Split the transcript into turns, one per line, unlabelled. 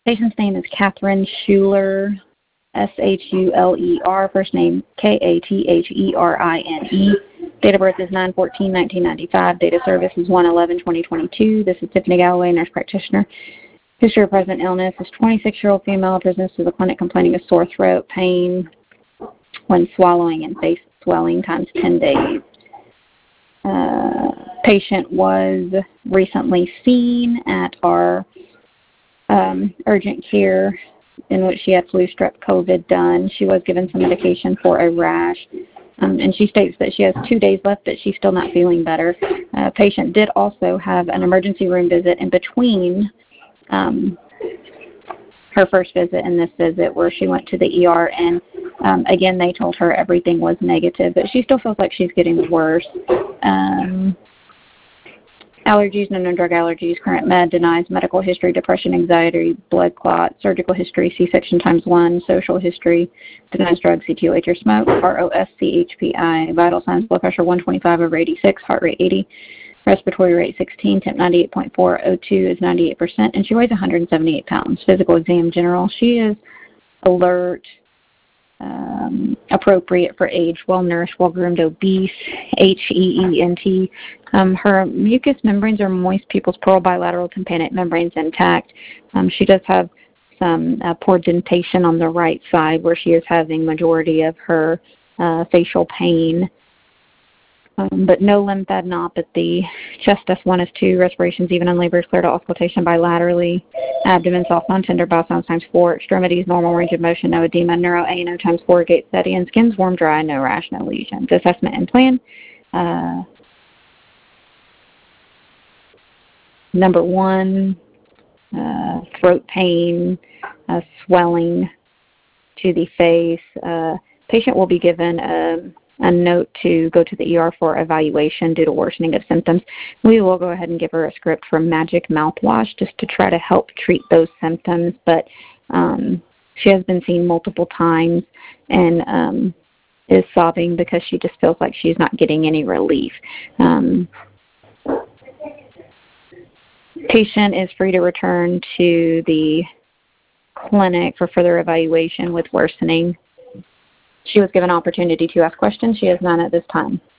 Patient's name is Catherine Schuler, Shuler, first name Katherine. Date of birth is 9/14/1995. Date of service is 1/11/2022. This is Tiffany Galloway, nurse practitioner. History of present illness is 26-year-old female, presents to the clinic complaining of sore throat, pain when swallowing, and face swelling times 10 days. Patient was recently seen at our urgent care in which she had flu, strep, COVID done. She was given some medication for a rash, and she states that she has 2 days left, that she's still not feeling better. Patient did also have an emergency room visit in between her first visit and this visit, where she went to the ER, and again, they told her everything was negative, but she still feels like she's getting worse. Allergies, no drug allergies, current med, denies medical history, depression, anxiety, blood clot, surgical history, C-section ×1, social history, denies drugs, CTOH or smoke, ROS, CHPI, vital signs, blood pressure 125/86, heart rate 80, respiratory rate 16, temp 98.4, O2 is 98%, and she weighs 178 pounds. Physical exam general, she is alert, appropriate for age, well-nourished, well-groomed, obese, HEENT. Her mucous membranes are moist, pupils pearl, bilateral tympanic membranes intact. She does have some poor dentation on the right side, where she is having majority of her facial pain. But no lymphadenopathy. Chest S1, S2, respirations even in labor is clear to auscultation bilaterally. Abdomen soft, non-tender, bowel sounds ×4. Extremities normal, range of motion, no edema. Neuro ANO ×4, gait steady, and skin's warm, dry, no rash, no lesions. Assessment and plan. Number 1, throat pain, swelling to the face. Patient will be given a note to go to the ER for evaluation due to worsening of symptoms. We will go ahead and give her a script for Magic Mouthwash just to try to help treat those symptoms, but she has been seen multiple times and is sobbing because she just feels like she's not getting any relief. Patient is free to return to the clinic for further evaluation with worsening. She was given opportunity to ask questions. She has none at this time.